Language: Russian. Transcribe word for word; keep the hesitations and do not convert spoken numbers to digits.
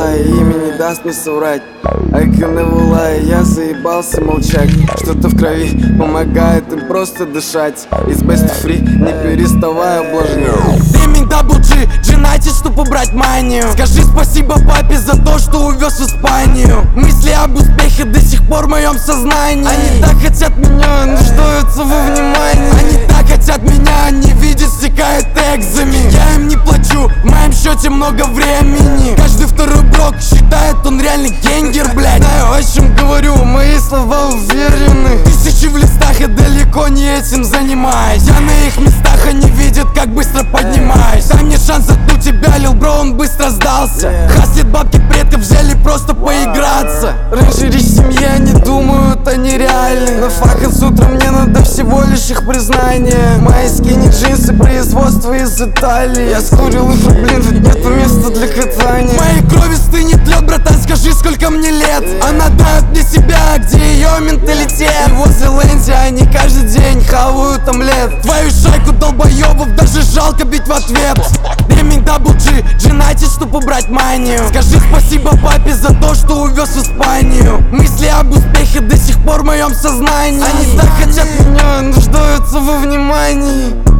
Невулай, имя не даст мне соврать. Айка Невулай, я заебался молчать. Что-то в крови помогает им просто дышать. Из best of free, не переставая ублажнять. Дэминг дабл джи, джинайтед, чтоб убрать манию. Скажи спасибо папе за то, что увез в Испанию. Мысли об успехе до сих пор в моем сознании. Они так хотят меня, нуждаются во внимании. Они так хотят меня, не видят, стекает экзамен. Я им не плачу, в моем счете много времени. Каждый второй брок считает, он реальный генгер, блядь. Знаю, о чем говорю, мои слова уверены. Тысячи в листах, я далеко не этим занимаюсь. Я на их местах, они видят, как быстро поднимаюсь. Дай мне шанс, отну тебя, лил бро, он быстро сдался. Хаслит бабки предков, взяли просто поиграться. Раньше речь семья, не думают, они реальны. Но факт с утра мне надо всего лишь их признание. Мои скини джинсы, производство из Италии. Я скурил их, блин, тут нету места для катания. В моей крови стынет лед, братан, скажи, сколько мне лет. Она дает мне себя, где ее менталитет. И возле Лэнди они каждый день хавают омлет. Твою шайку долбоебов даже жалко бить в ответ. Дэминг дабл джи, джинайтед, чтоб убрать манию. Скажи спасибо папе за то, что увез в Испанию. Мысли об успехе до сих пор в моем сознании. Они так хотят меня, нуждаются во внимании.